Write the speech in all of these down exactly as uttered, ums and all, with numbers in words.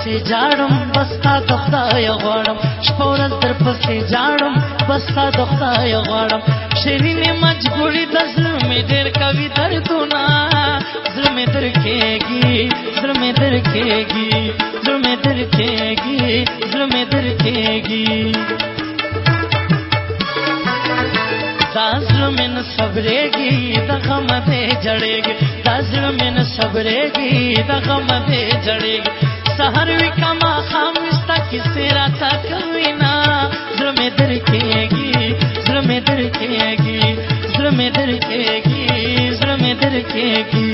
پسې جاړم بستا د خدای غواړم شپه ورځ در پسې جاړم بستا د خدای غواړم شیرینې مجبوري د زړه مې ډېر کوي دردونه زړه مې در کېږي زړه مې در کېږي زړه مې در کېږي زړه مې در کېږي دا زړه مې نه صبرېږي د غم دې جړېږي دا زړه مې نه صبرېږي د غم دې جړېږي سحر وي که ماښام وي ستا کیسې راته کوي نه زړه مې در کېږي زړه مې در کېږي زړه مې در کېږي زړه مې در کېږي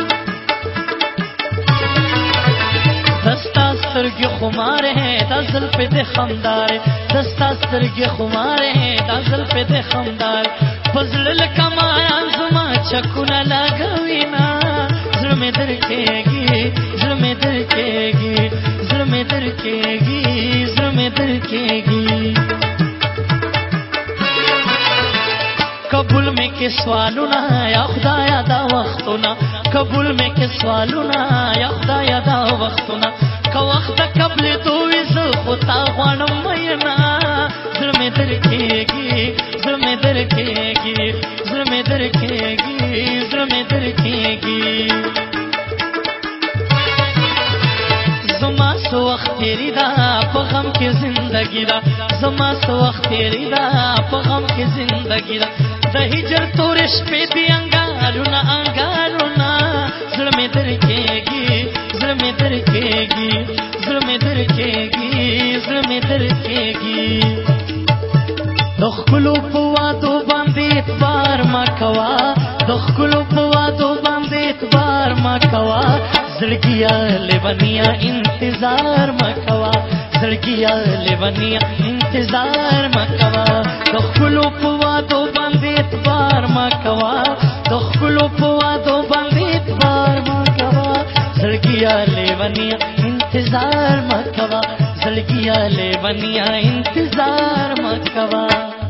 دستا سترګې خمار ہے دا زلفې دې خمدار دستا سترګې خمار ہے دا زلفې دې خمدار په زړه لکه ماران زما چکونه لګوي نه زړه مې در کېږي زړه مې در کېږي زړه مې در کېږي زړه مې در کېږي قبول میں کے سوالونا یا خدایا دا وختونا قبول میں کے سوالونا یا خدایا دا وختونا که وخت قبل دوی زه خو تا غواړم مینا زړه مې در کېږي زړه مې در کېږي زړه مې در کېږي زړه مې در کېږي زما څه وخت تېرې ده په غم کې زندګي ده زما څه وخت تېرې ده په غم کې زندګي ده د هجر تورې شپې دي انګارونه انګارونه زړه مې در کېږي زړه مې در کېږي زړه مې در کېږي زړه مې در کېږي د ښکلو په وادو باندې اعتبار مه کوه د ښکلو په وادو باندې اعتبار مه کوه زړګیه لیونیه انتظار مه کوه زړګیه لیونیه انتظار مه کوه د ښکلو په وادو باندې اعتبار مه کوه د ښکلو په وادو باندې اعتبار مه کوه زړګیه لیونیه انتظار مه کوه زړګیه لیونیه انتظار مه کوه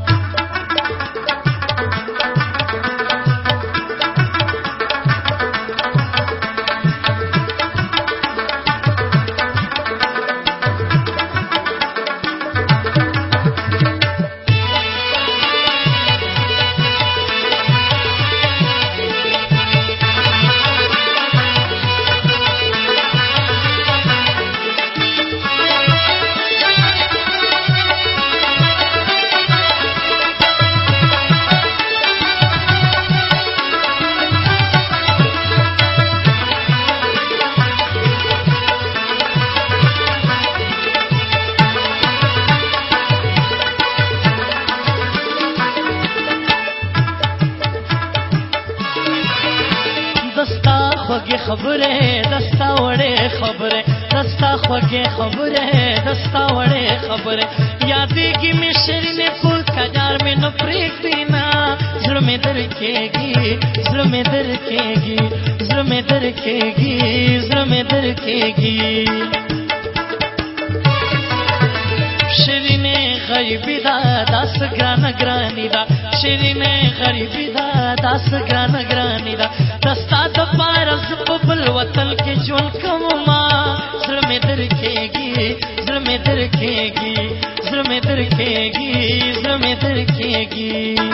خوږې خبرې دستا وړې خبرې دستا خوږې خبرې دستا وړې خبرې یادېږي مې شیرینې په کجار مې نه پرېږدي نه زړه مې در کېږي زړه مې در کېږي زړه مې در کېږي زړه مې در کېږي شیرینې غریبي ده داس ګرانه ګراني ده شیرینې غریبي ده داس ګرانه ګراني ده دستا د پاره زه په بل وطن کې ژوند کومه زړه مې در کېږي زړه مې در کېږي زړه مې در کېږي زړه مې در کېږي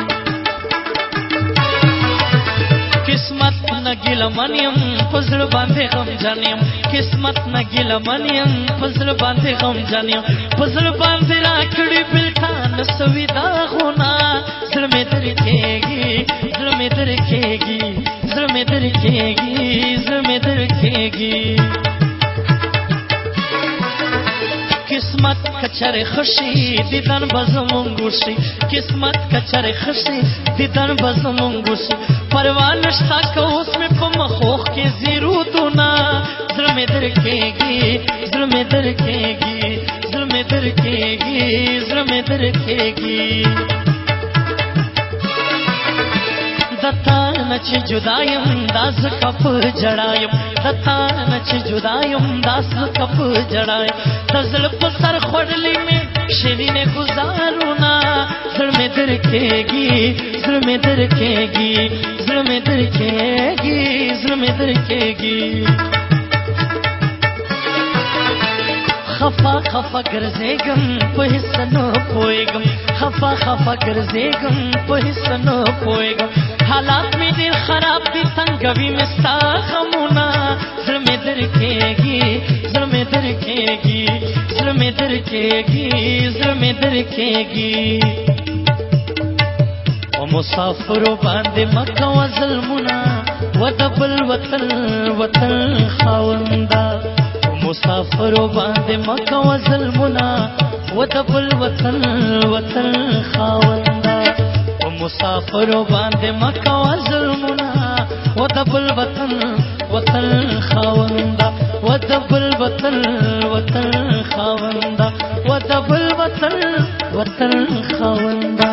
قسمت نه ګیلمن یم په زړه باندې غمجن یم قسمت نه ګیلمن یم په زړه باندې غمجن یم په زړه باندې راکړي بېلتانه سوي داغونه زړه مې در کېږي زړه مې در کېږي زړه مې در کېږي زړه مې در کېږي قسمت کچره خشي دیدن بزمون ګوشي قسمت کچره خشي دیدن بزمون ګوشي پروا نشتا که اوس مې په مخوخ کې زیرودونه زړه مې در کېږي زړه مې در کېږي زړه مې در کېږي زړه مې در کېږي دتا نه چې جدا یم دا زکه په جړا یم دتا نه چې جدا یم دا زکه په جړا یم د زړه په سر خوړلې مې شیرینې ګزارونه زړه مې در کېږي زړه مې در کېږي زړه مې در کېږي زړه مې در کېږي خفا خفا ګرځېږم په هیڅ نه پوهېږم خفا خفا ګرځېږم په هیڅ نه پوهېږم حالات مې ډېر خراب دي تنګوي مې ستا غمونه زړه مې درکېږي زړه مې درکېږي زړه مې درکېږي زړه مې درکېږي و مسافرو باندې مه کوه ظلمونه و د بل وطن وطن خاونده مسافرو باندې مه کوه ظلمونه و د بل وطن وطن خاونده و مسافرو باندې مه کوه ظلمونه و د بل وطن وطن خاونده و د بل وطن وطن خاونده و د بل وطن وطن خاونده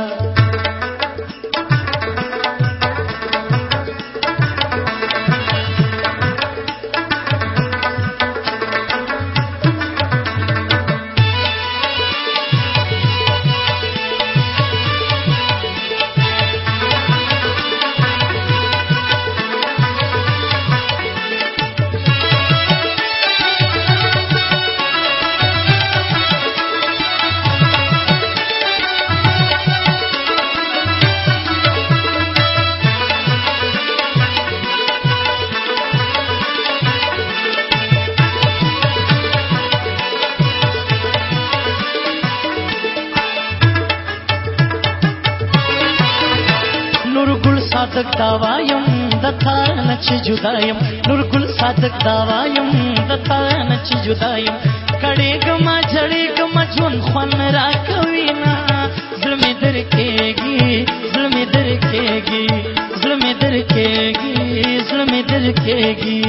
صادق داوایم دتا نچ جدایم نور گل صادق داوایم دتا نچ جدایم کړي ګما جړي ګما جون خوان را کوینا ظلم درکېږي ظلم درکېږي ظلم درکېږي ظلم درکېږي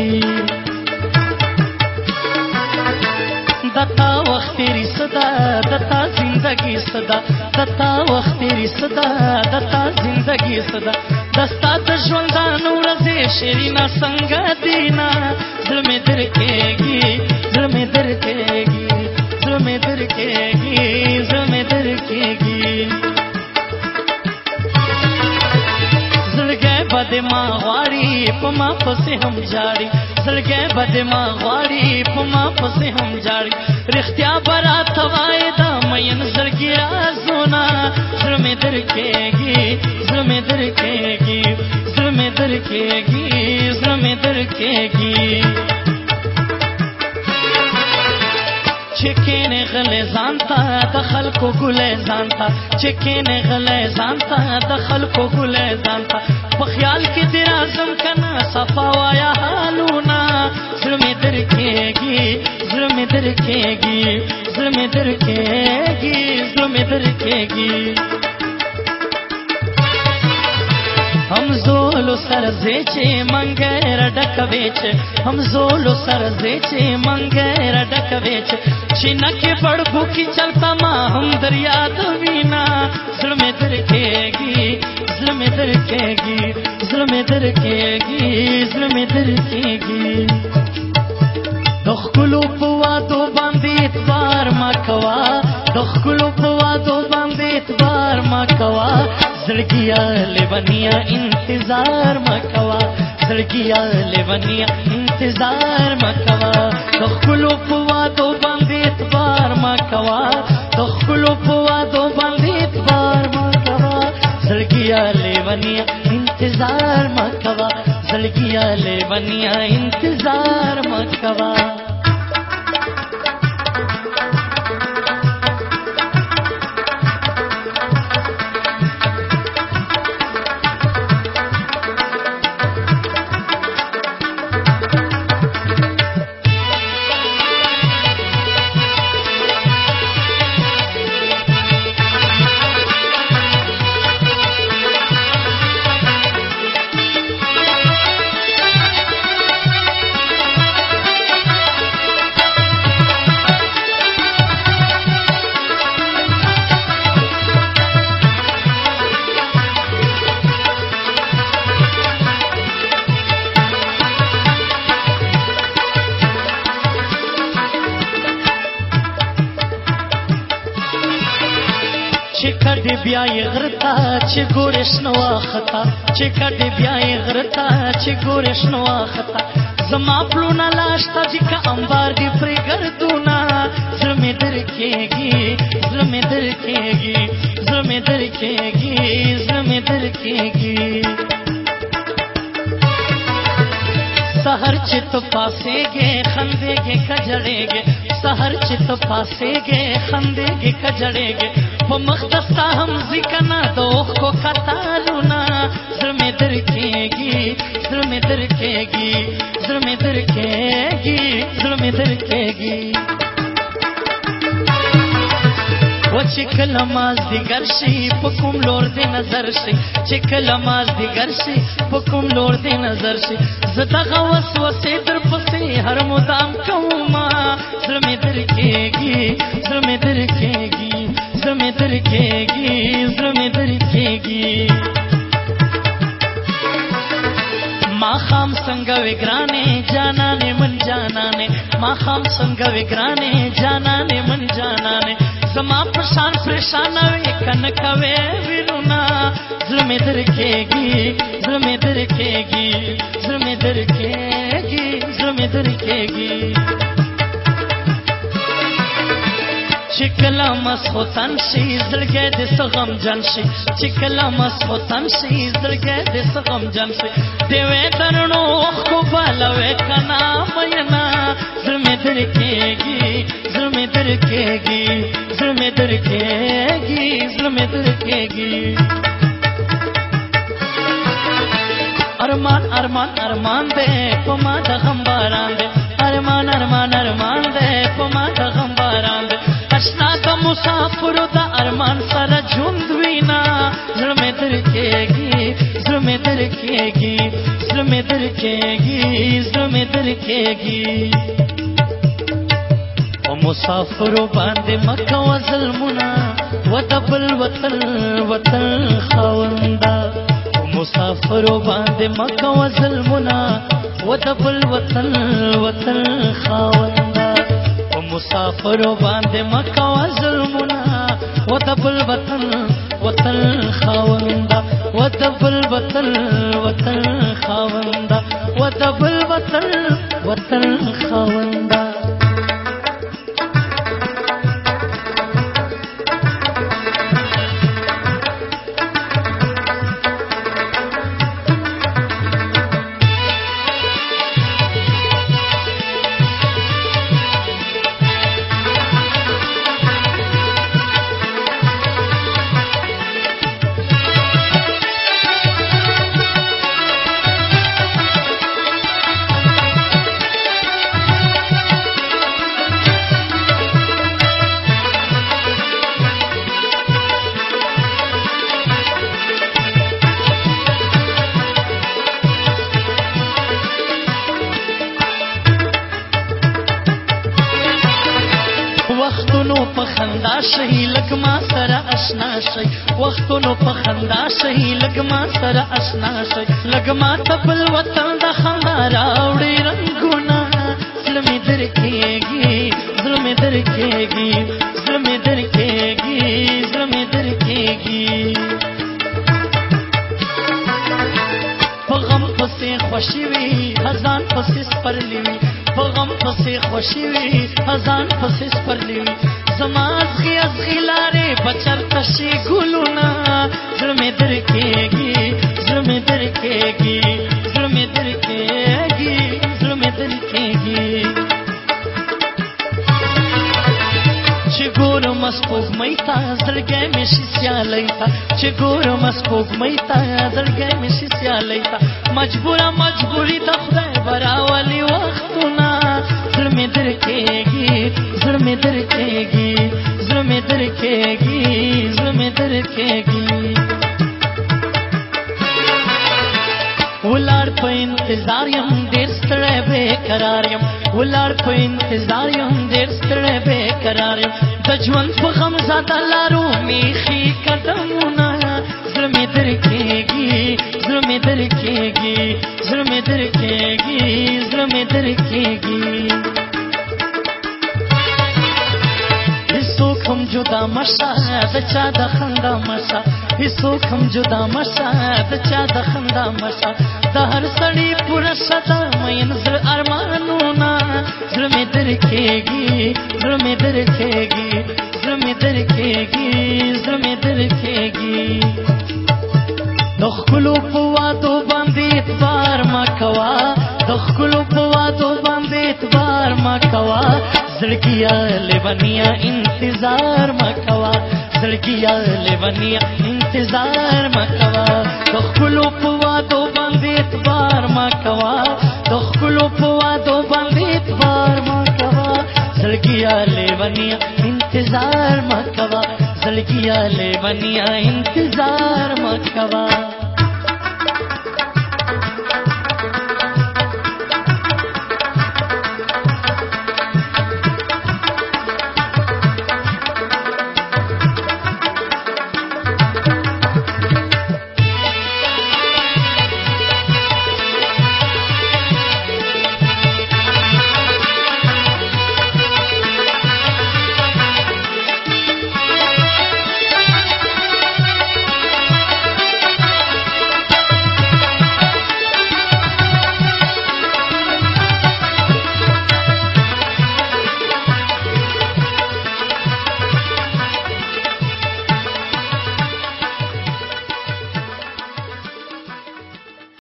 دتا وخت تیری صدا دتا زندگی صدا دتا وخت تیری صدا دتا زندگی صدا دستا د ژوندانو ورځې شیرینا څنګه دینا زړه مې درکېږي زړه مې درکېږي زړه مې درکېږي زړه مې درکېږي زړګی بد ما غواړي په ما پسې هم جاړي زړګی بد ما غواړي په ما پسې هم جاړي رښتیا به راته وایې دا مین زړګي رازونه زړه مې درکېږي زړه مې درکېږي زړه مې درکېږي زړه مې درکېږي چې کینې غلې ځان ته د خلکو ګلې ځان ته چې کینې غلې ځان ته د خلکو ګلې ځان ته په خیال کې دې راځم که نه صفا وایه حالونه زړه مې درکېږي زړه مې درکېږي زړه مې درکېږي زړه مې درکېږي هم زولو سر زیچے منگیر ڈک ویچ هم زولو سر زیچے منگیر ڈک ویچ چینکے بڑ بھوکی چلتا ما هم دریا دوینا ظلم درکېږي ظلم درکېږي ظلم درکېږي ظلم درکېږي دخلو په وادو باندې اعتبار ما کوا دخلو په وادو باندې اعتبار ما کوا زړګیا لیونیا انتظار ما کوا زړګیا لیونیا انتظار ما کوا دخلو په وادو باندې اعتبار ما کوا دخلو په وادو باندې اعتبار ما کوا زړګیا لیونیا انتظار ما کوا زړګیا لیونیا انتظار ما کوا کډې بیا یې غرتا چې ګورې شنه واخته چې کډې بیا یې غرتا چې ګورې شنه واخته زما پلونه لا شته چې که انبار دې پرې ګردونه زړه کېږي زړه مې در کېږي زړه مې در کېږي زړه مې در کېږي سحر چې تو پاسېږې خندېږې کجړېږې سحر چې تو پاسېږې خندېږې کجړېږې په مخ دستا هم ځکه د اوښکو کتارونه زړه مې در کېږي زړه مې در کېږي زړه مې در کېږي زړه مې در کېږي و چې کله مازدیګر شي په کوم لور دې نظر شي چې کله مازدیګر شي په کوم لور دې نظر شي زه دغه وسوسې در پسې هر مدام کومه زړه مې در کېږي زړه مې در کېږي زړه مې در کېږي زړه مې در کېږي ماخام څنګه وګرانې جانانې من جانانې ماخام څنګه وګرانې جانانې من جانانې زما پرشان پریشان وې کنه کوي ویرونه زړه مې در کېږي زړه مې در کېږي زړه مې در کېږي زړه مې در کېږي چې کله مسخوتن شي زړګی دې څه غمجن شي چې کله مسخوتن شي زړګی دې څه غمجن شي دې وې درنو اوښکو بالوې کنه مینا زړه مې در کېږي زړه مې در کېږي زړه مې در کېږي زړه مې در کېږي ارمان ارمان ارمان دې په ما د غم باران دې ارمان ارمان ارمان دې په ما د غم باران دې اشنا د مسافرو د ارمان سره ژوند وینا زړه مې در کېږي زړه مې در کېږي زړه مې در کېږي زړه مې در کېږي او مسافرو باندې مکه و ظلمونه و د بل وطن وطن خاونده او مسافرو باندې مکه و ظلمونه و د بل وطن وطن خاونده مسافرو باندې مکه و ظلمونه و د بل وطن وطن خاونده و د بل وطن وطن خاونده و د بل وطن وطن خاونده وختونو په خندا شي لږ ما سره آشنا شي وختونو په خندا شي لږ ما سره آشنا شي لږ ما ته بل وطن د خندا راوړي رنګونه زړه مې در کېږي زړه مې در کېږي زړه مې در کېږي زړه مې در کېږي په غم پسې خوشي وي خزان پسې سپرلی وي په غم پسې خوشي وي خزان پسې سپرلی وي زما ازغي ازغي لارې بچرته شي ګلونه زړه مې در کېږي زړه مې در کېږي زړه مې در کېږي زړه مې در کېږي چې ګورم سپوږمۍ ته زړګی مې شي سیالۍ ته چې ګورم سپوږمۍ ته زړګی مې شي سیالۍ ته مجبوره مجبوري د خدای به راولي وختونه زړه مې در کېږي زړه مې در کېږي زړه مې در کېږي زړه مې در کېږي ولاړ په انتظار یم ډېر ستړی بې قرار یم ولاړ په انتظار یم ډېر ستړی بې قرار یم د ژوند په غم زده لارو میخي قدمونه زړه مې در کېږي زړه مې در کېږي زړه مې در کېږي زړه مې در کېږي هیڅوک هم جدا مشه د چا د خندا مشه هیڅوک هم جدا مشه د چا د خندا مشه د هر سړي پوره شته مین زړه ارمانونه زړه مې درکېږي زړه مې درکېږي زړه مې درکېږي زړه مې درکېږي د ښکلو په وادو باندې اعتبار مه کوه د ښکلو په وادو باندې اعتبار مه کوه زړګیه لیونیه انتظار مه کوه زړګیه لیونیه انتظار مه کوه د ښکلو په وادو باندې اعتبار مه کوه د ښکلو په وادو باندې اعتبار مه کوه زړګیه لیونیه انتظار مه کوه زړګیه لیونیه انتظار مه کوه